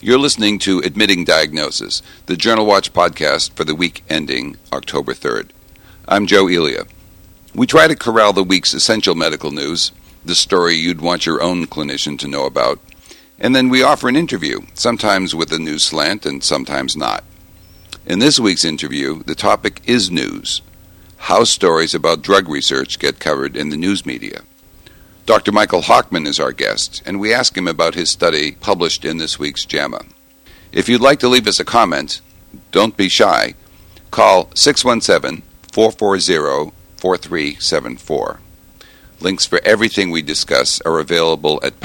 You're listening to Admitting Diagnosis, the Journal Watch podcast for the week ending October 3rd. I'm Joe Elia. We try to corral the week's essential medical news, the story you'd want your own clinician to know about, and then we offer an interview, sometimes with a news slant and sometimes not. In this week's interview, the topic is news, how stories about drug research get covered in the news media. Dr. Michael Hochman is our guest, and we ask him about his study published in this week's JAMA. If you'd like to leave us a comment, don't be shy. Call 617-440-4374. Links for everything we discuss are available at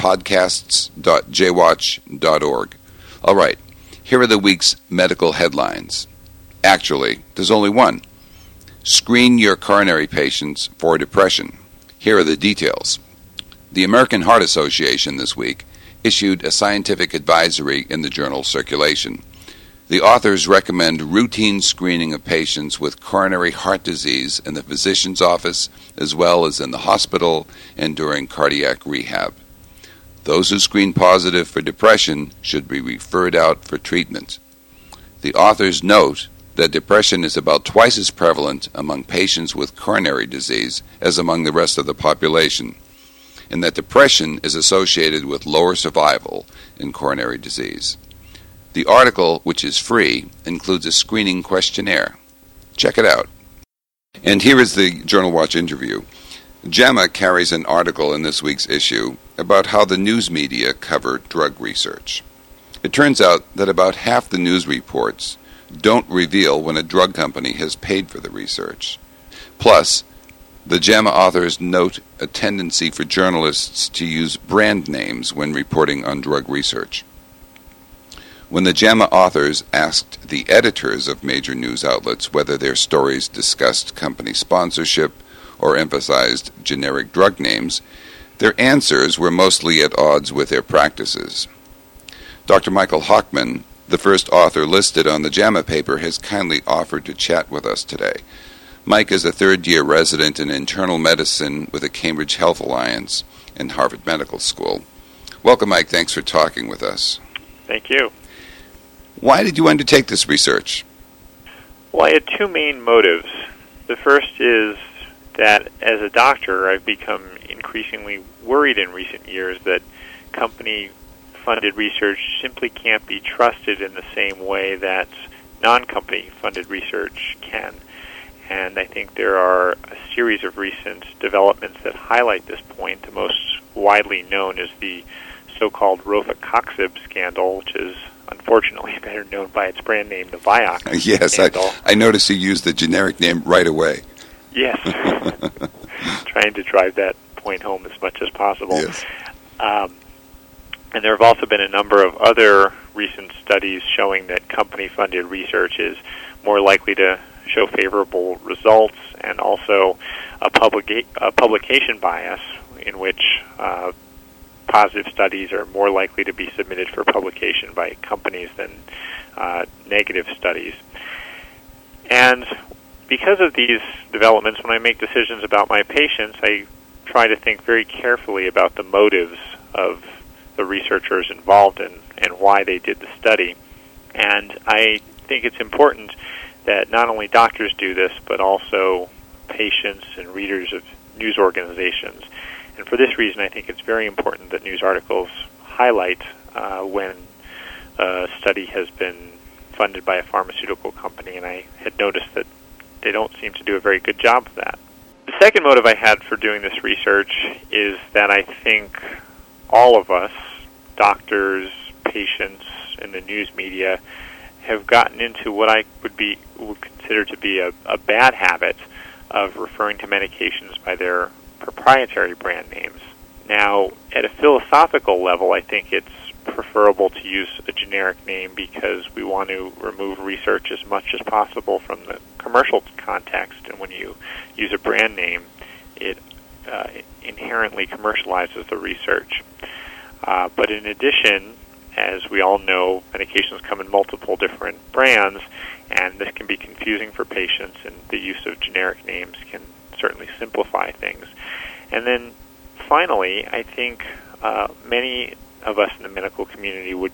podcasts.jwatch.org. All right, here are the week's medical headlines. Actually, there's only one. Screen your coronary patients for depression. Here are the details. The American Heart Association this week issued a scientific advisory in the journal Circulation. The authors recommend routine screening of patients with coronary heart disease in the physician's office as well as in the hospital and during cardiac rehab. Those who screen positive for depression should be referred out for treatment. The authors note that depression is about twice as prevalent among patients with coronary disease as among the rest of the population, and that depression is associated with lower survival in coronary disease. The article, which is free, includes a screening questionnaire. Check it out. And here is the Journal Watch interview. JAMA carries an article in this week's issue about how the news media cover drug research. It turns out that about half the news reports don't reveal when a drug company has paid for the research. Plus, the JAMA authors note a tendency for journalists to use brand names when reporting on drug research. When the JAMA authors asked the editors of major news outlets whether their stories discussed company sponsorship or emphasized generic drug names, their answers were mostly at odds with their practices. Dr. Michael Hochman, the first author listed on the JAMA paper, has kindly offered to chat with us today. Mike is a third-year resident in internal medicine with the Cambridge Health Alliance and Harvard Medical School. Welcome, Mike. Thanks for talking with us. Thank you. Why did you undertake this research? Well, I had two main motives. The first is that as a doctor, I've become increasingly worried in recent years that company-funded research simply can't be trusted in the same way that non-company funded research can. And I think there are a series of recent developments that highlight this point. The most widely known is the so-called rofecoxib scandal, which is unfortunately better known by its brand name, the Vioxx yes, scandal. I noticed you used the generic name right away. Yes, trying to drive that point home as much as possible. Yes. And there have also been a number of other recent studies showing that company-funded research is more likely to show favorable results, and also a publication bias in which positive studies are more likely to be submitted for publication by companies than negative studies. And because of these developments, when I make decisions about my patients, I try to think very carefully about the motives of the researchers involved and why they did the study. And I think it's important that not only doctors do this, but also patients and readers of news organizations. And for this reason, I think it's very important that news articles highlight when a study has been funded by a pharmaceutical company, and I had noticed that they don't seem to do a very good job of that. The second motive I had for doing this research is that I think all of us, doctors, patients, and the news media, have gotten into what I would consider to be a bad habit of referring to medications by their proprietary brand names. Now, at a philosophical level, I think it's preferable to use a generic name because we want to remove research as much as possible from the commercial context, and when you use a brand name, it inherently commercializes the research. But in addition, as we all know, medications come in multiple different brands, and this can be confusing for patients, and the use of generic names can certainly simplify things. And then finally, I think many of us in the medical community would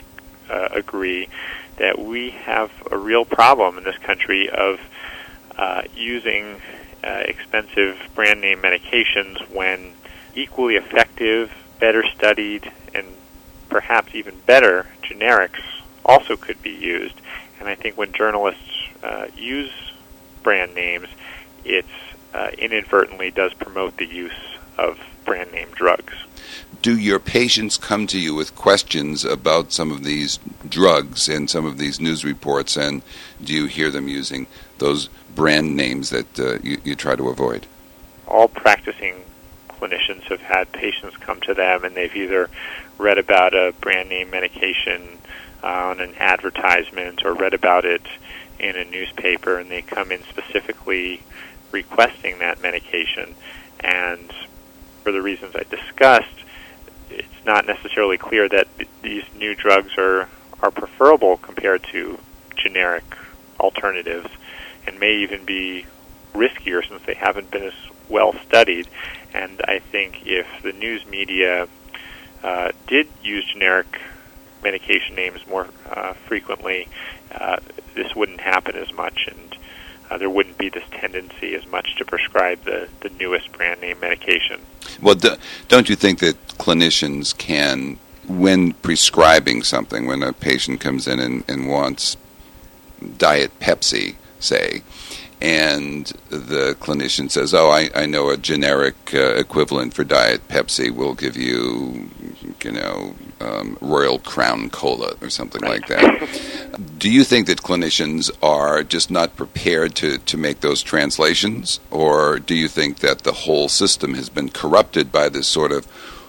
agree that we have a real problem in this country of using expensive brand name medications when equally effective, better studied, and perhaps even better generics also could be used. And I think when journalists use brand names, it inadvertently does promote the use of brand name drugs. Do your patients come to you with questions about some of these drugs and some of these news reports, and do you hear them using those brand names that you try to avoid? All practicing clinicians have had patients come to them, and they've either read about a brand name medication on an advertisement or read about it in a newspaper, and they come in specifically requesting that medication. And for the reasons I discussed, it's not necessarily clear that these new drugs are preferable compared to generic alternatives, and may even be riskier since they haven't been as well studied. And I think if the news media did use generic medication names more frequently, this wouldn't happen as much, and there wouldn't be this tendency as much to prescribe the newest brand name medication. Well, don't you think that clinicians can, when prescribing something, when a patient comes in and wants Diet Pepsi, say, and the clinician says, oh, I know a generic equivalent for Diet Pepsi will give you, Royal Crown Cola or something like that. Do you think that clinicians are just not prepared to make those translations, or do you think that the whole system has been corrupted by this sort of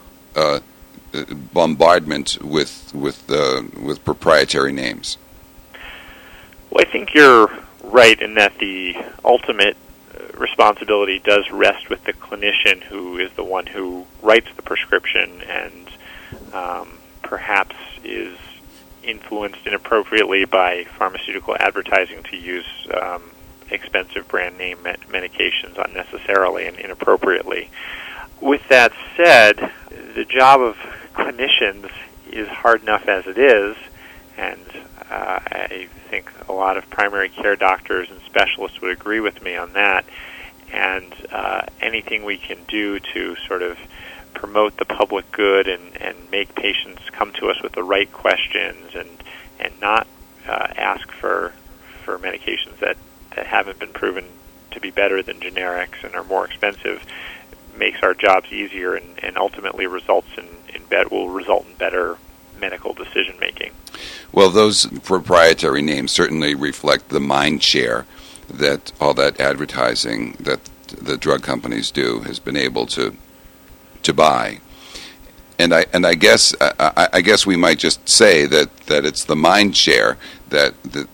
bombardment with proprietary names? Well, I think you're right in that the ultimate responsibility does rest with the clinician, who is the one who writes the prescription and perhaps is influenced inappropriately by pharmaceutical advertising to use expensive brand name medications unnecessarily and inappropriately. With that said, the job of clinicians is hard enough as it is, and I think a lot of primary care doctors and specialists would agree with me on that. And anything we can do to sort of promote the public good and make patients come to us with the right questions and not ask for medications that haven't been proven to be better than generics and are more expensive makes our jobs easier and ultimately will result in better medical decision making. Well, those proprietary names certainly reflect the mind share that all that advertising that the drug companies do has been able to buy. And I guess we might just say that it's the mind share that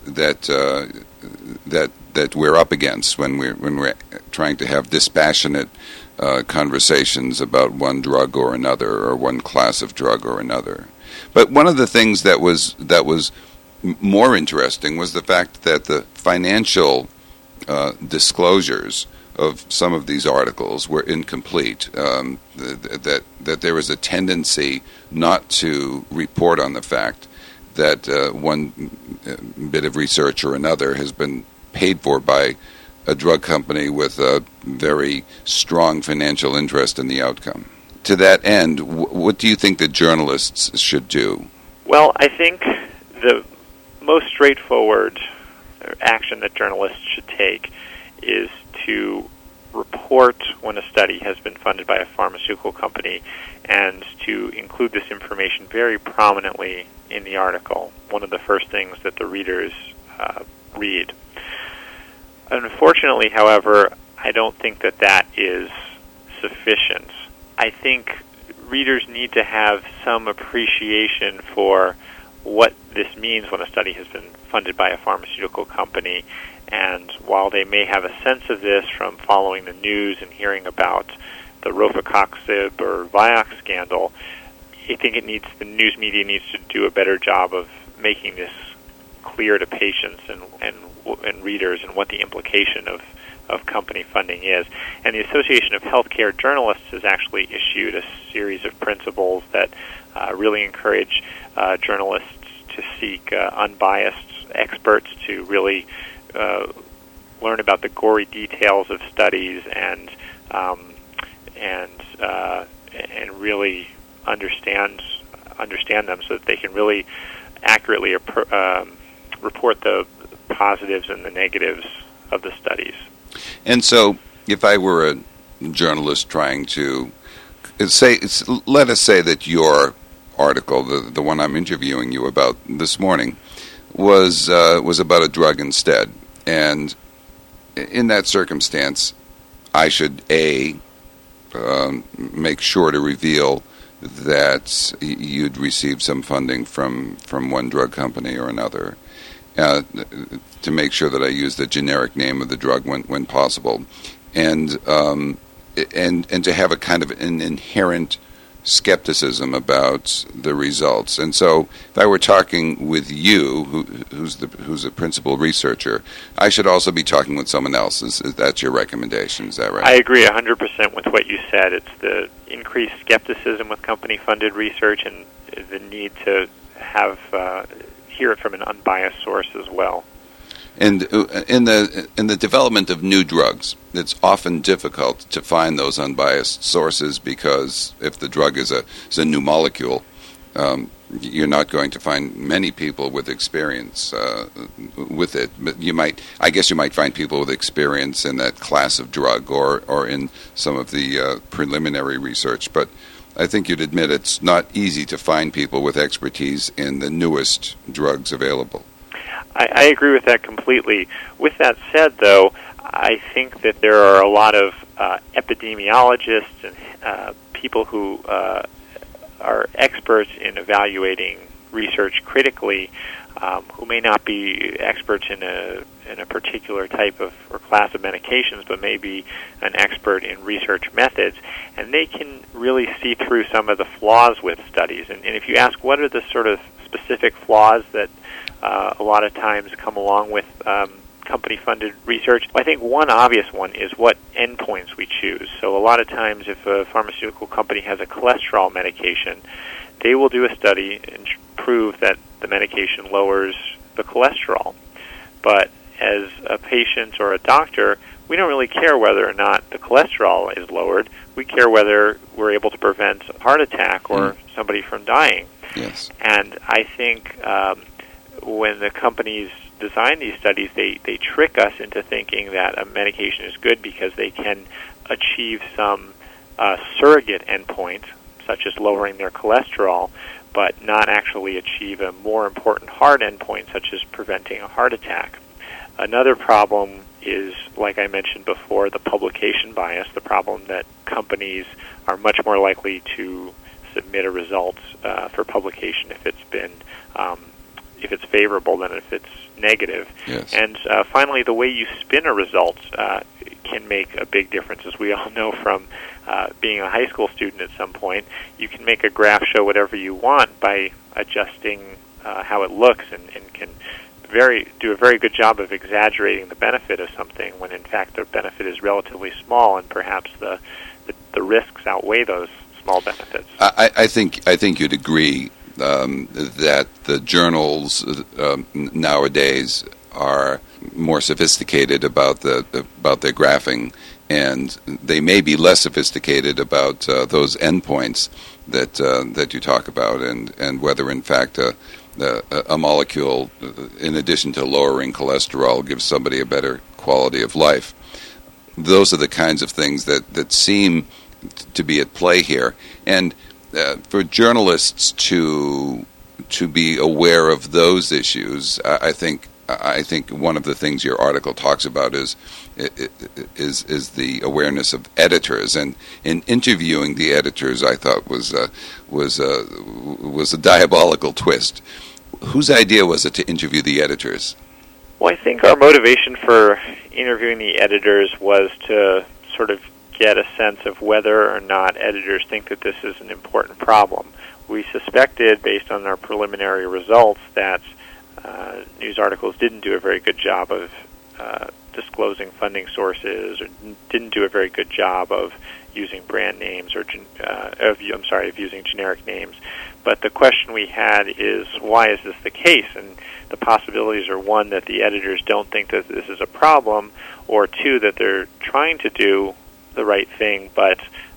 we're up against when we're trying to have dispassionate conversations about one drug or another, or one class of drug or another. But one of the things that was more interesting was the fact that the financial disclosures of some of these articles were incomplete. That there was a tendency not to report on the fact that one bit of research or another has been paid for by a drug company with a very strong financial interest in the outcome. To that end, what do you think that journalists should do? Well, I think the most straightforward action that journalists should take is to report when a study has been funded by a pharmaceutical company and to include this information very prominently in the article, one of the first things that the readers read. Unfortunately, however, I don't think that is sufficient. I think readers need to have some appreciation for what this means when a study has been funded by a pharmaceutical company. And while they may have a sense of this from following the news and hearing about the rofecoxib or Vioxx scandal, I think the news media needs to do a better job of making this clear to patients and readers and what the implication of company funding is. And the Association of Healthcare Journalists has actually issued a series of principles that really encourage journalists to seek unbiased experts to really learn about the gory details of studies and really understand them so that they can really accurately report the positives and the negatives of the studies. And so, if I were a journalist trying to let us say that your article, the one I'm interviewing you about this morning, was about a drug instead, and in that circumstance, I should make sure to reveal that you'd received some funding from one drug company or another, to make sure that I use the generic name of the drug when possible, and to have a kind of an inherent skepticism about the results. And so, if I were talking with you, who's a principal researcher, I should also be talking with someone else. That's your recommendation? Is that right? I agree 100% with what you said. It's the increased skepticism with company-funded research and the need to have hear it from an unbiased source as well. And in the development of new drugs, it's often difficult to find those unbiased sources, because if the drug is a new molecule, you're not going to find many people with experience with it. But I guess you might find people with experience in that class of drug or in some of the preliminary research. But I think you'd admit it's not easy to find people with expertise in the newest drugs available. I agree with that completely. With that said, though, I think that there are a lot of epidemiologists and people who are experts in evaluating research critically, who may not be experts in a particular type of or class of medications, but may be an expert in research methods, and they can really see through some of the flaws with studies. And if you ask what are the sort of specific flaws that a lot of times come along with company-funded research, I think one obvious one is what endpoints we choose. So a lot of times if a pharmaceutical company has a cholesterol medication, they will do a study and prove that the medication lowers the cholesterol. But as a patient or a doctor, we don't really care whether or not the cholesterol is lowered. We care whether we're able to prevent a heart attack or somebody from dying. Yes. And I think when the companies design these studies, they trick us into thinking that a medication is good because they can achieve some surrogate endpoint, such as lowering their cholesterol, but not actually achieve a more important hard endpoint, such as preventing a heart attack. Another problem is, like I mentioned before, the publication bias, the problem that companies are much more likely to submit a result for publication if it's favorable than if it's negative. Yes. And finally, the way you spin a result can make a big difference. As we all know from being a high school student at some point, you can make a graph show whatever you want by adjusting how it looks, and can do a very good job of exaggerating the benefit of something when in fact the benefit is relatively small, and perhaps the risks outweigh those small benefits. I think you'd agree that the journals nowadays are more sophisticated about their graphing, and they may be less sophisticated about those endpoints that you talk about, and whether in fact a molecule, in addition to lowering cholesterol, gives somebody a better quality of life. Those are the kinds of things that seem to be at play here, and for journalists to be aware of those issues, I think one of the things your article talks about is the awareness of editors, and in interviewing the editors, I thought was a diabolical twist. Whose idea was it to interview the editors? Well, I think our motivation for interviewing the editors was to sort of get a sense of whether or not editors think that this is an important problem. We suspected, based on our preliminary results, that news articles didn't do a very good job of disclosing funding sources, or didn't do a very good job of using brand names, or of using generic names. But the question we had is, why is this the case? And the possibilities are, one, that the editors don't think that this is a problem, or two, that they're trying to do the right thing but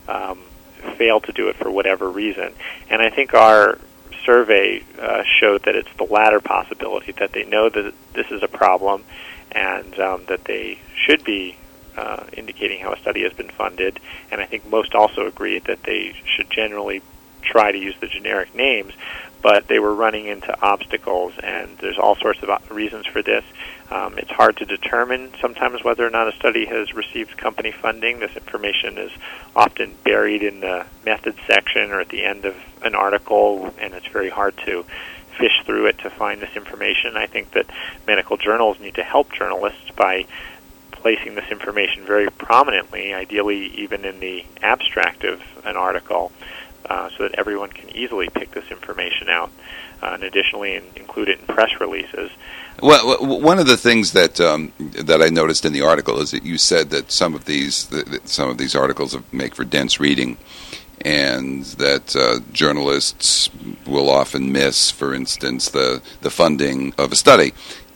fail to do it for whatever reason. And I think our survey showed that it's the latter possibility, that they know that this is a problem and that they should be indicating how a study has been funded. And I think most also agreed that they should generally try to use the generic names, but they were running into obstacles, and there's all sorts of reasons for this. It's hard to determine sometimes whether or not a study has received company funding. This information is often buried in the methods section or at the end of an article, and it's very hard to fish through it to find this information. I think that medical journals need to help journalists by placing this information very prominently, ideally even in the abstract of an article, so that everyone can easily pick this information out, and additionally include it in press releases. Well, one of the things that I noticed in the article is that you said that some of these articles make for dense reading, and that journalists will often miss, for instance, the funding of a study.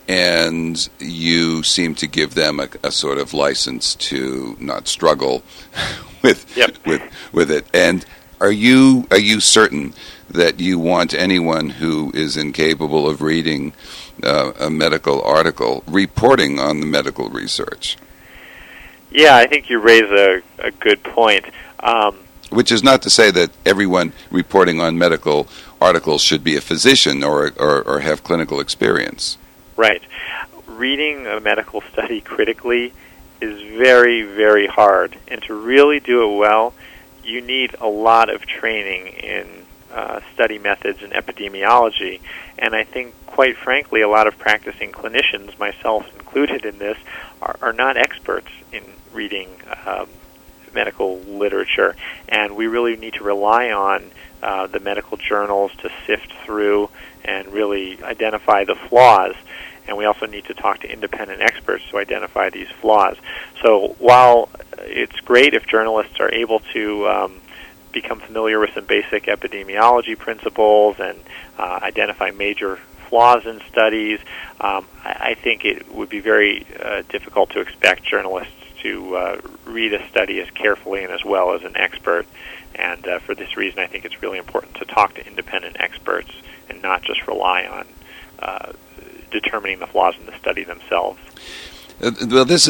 And you seem to give them a sort of license to not struggle with it. And are you certain that you want anyone who is incapable of reading a medical article reporting on the medical research? Yeah, I think you raise a good point. Which is not to say that everyone reporting on medical articles should be a physician or have clinical experience. Right. Reading a medical study critically is very, very hard. And to really do it well, you need a lot of training in study methods and epidemiology. And I think, quite frankly, a lot of practicing clinicians, myself included in this, are not experts in reading medical literature. And we really need to rely on the medical journals to sift through and really identify the flaws. And we also need to talk to independent experts to identify these flaws. So while it's great if journalists are able to become familiar with some basic epidemiology principles and identify major flaws in studies, I think it would be very difficult to expect journalists to read a study as carefully and as well as an expert. And for this reason, I think it's really important to talk to independent experts and not just rely on determining the flaws in the study themselves. Well, this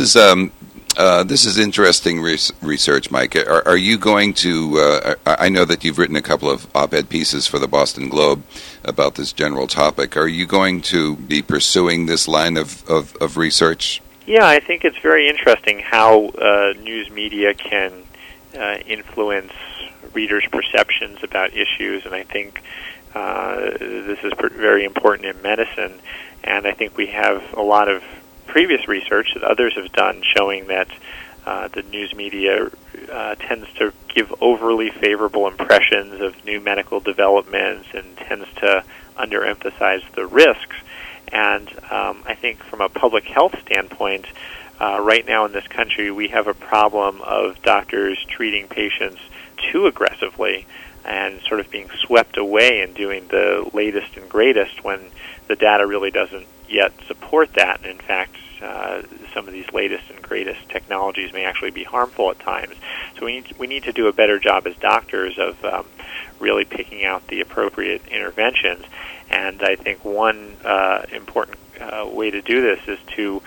is interesting research, Mike. Are you going to? I know that you've written a couple of op-ed pieces for the Boston Globe about this general topic. Are you going to be pursuing this line of research? Yeah, I think it's very interesting how news media can influence readers' perceptions about issues, and I think this is very important in medicine. And I think we have a lot of previous research that others have done showing that the news media tends to give overly favorable impressions of new medical developments and tends to underemphasize the risks. And I think from a public health standpoint, right now in this country, we have a problem of doctors treating patients too aggressively and sort of being swept away and doing the latest and greatest when the data really doesn't yet support that. And in fact, some of these latest and greatest technologies may actually be harmful at times. So we need to do a better job as doctors of really picking out the appropriate interventions. And I think one important way to do this is to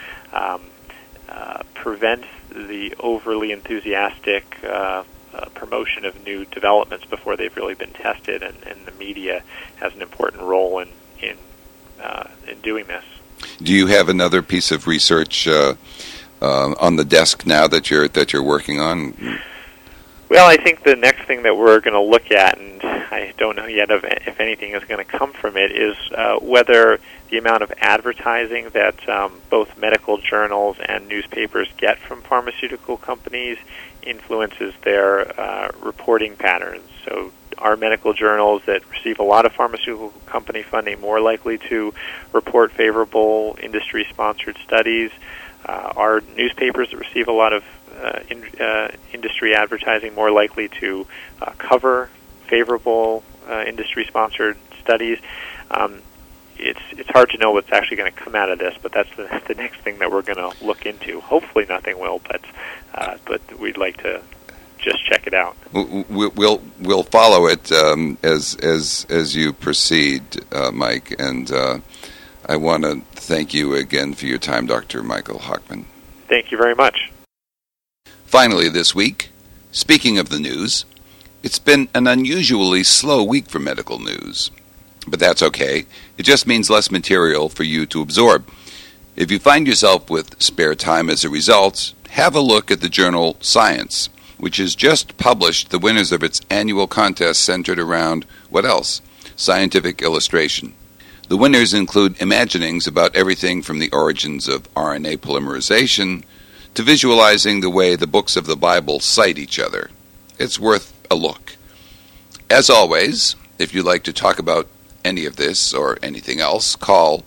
prevent the overly enthusiastic promotion of new developments before they've really been tested, and the media has an important role in doing this. Do you have another piece of research on the desk now that you're working on? Well, I think the next thing that we're going to look at, and I don't know yet if anything is going to come from it, is whether the amount of advertising that both medical journals and newspapers get from pharmaceutical companies influences their reporting patterns. So are medical journals that receive a lot of pharmaceutical company funding more likely to report favorable industry-sponsored studies? Are newspapers that receive a lot of industry advertising more likely to cover favorable industry-sponsored studies? It's hard to know what's actually going to come out of this, but that's the next thing that we're going to look into. Hopefully, nothing will, but we'd like to just check it out. We'll follow it as you proceed, Mike. And I want to thank you again for your time, Dr. Michael Hochman. Thank you very much. Finally, this week, speaking of the news, it's been an unusually slow week for medical news. But that's okay. It just means less material for you to absorb. If you find yourself with spare time as a result, have a look at the journal Science, which has just published the winners of its annual contest centered around, what else? Scientific illustration. The winners include imaginings about everything from the origins of RNA polymerization to visualizing the way the books of the Bible cite each other. It's worth a look. As always, if you'd like to talk about any of this or anything else, call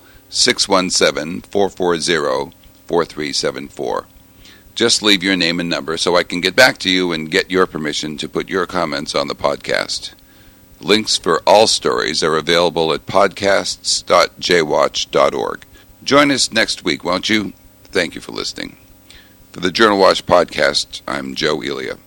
617-440-4374. Just leave your name and number so I can get back to you and get your permission to put your comments on the podcast. Links for all stories are available at podcasts.jwatch.org. Join us next week, won't you? Thank you for listening. For the Journal Watch podcast, I'm Joe Elia.